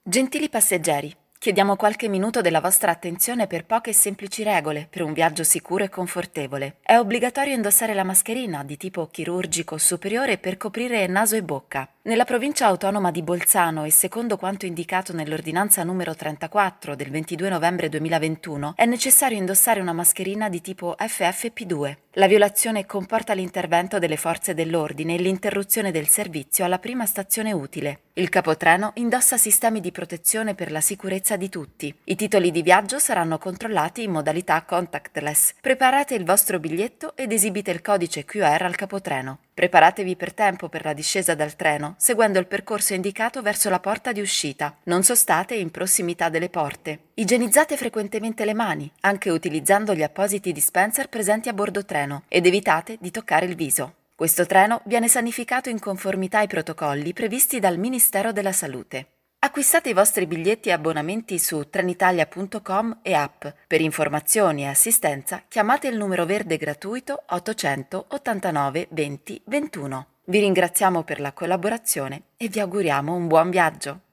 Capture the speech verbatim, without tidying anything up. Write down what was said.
Gentili passeggeri, chiediamo qualche minuto della vostra attenzione per poche e semplici regole per un viaggio sicuro e confortevole. È obbligatorio indossare la mascherina di tipo chirurgico superiore per coprire naso e bocca. Nella provincia autonoma di Bolzano e secondo quanto indicato nell'ordinanza numero trentaquattro del ventidue novembre duemilaventuno, è necessario indossare una mascherina di tipo F F P due. La violazione comporta l'intervento delle forze dell'ordine e l'interruzione del servizio alla prima stazione utile. Il capotreno indossa sistemi di protezione per la sicurezza di tutti. I titoli di viaggio saranno controllati in modalità contactless. Preparate il vostro biglietto ed esibite il codice Q R al capotreno. Preparatevi per tempo per la discesa dal treno, seguendo il percorso indicato verso la porta di uscita. Non sostate in prossimità delle porte. Igienizzate frequentemente le mani, anche utilizzando gli appositi dispenser presenti a bordo treno, ed evitate di toccare il viso. Questo treno viene sanificato in conformità ai protocolli previsti dal Ministero della Salute. Acquistate i vostri biglietti e abbonamenti su trenitalia punto com e app. Per informazioni e assistenza chiamate il numero verde gratuito ottocento ottantanove venti ventuno. Vi ringraziamo per la collaborazione e vi auguriamo un buon viaggio.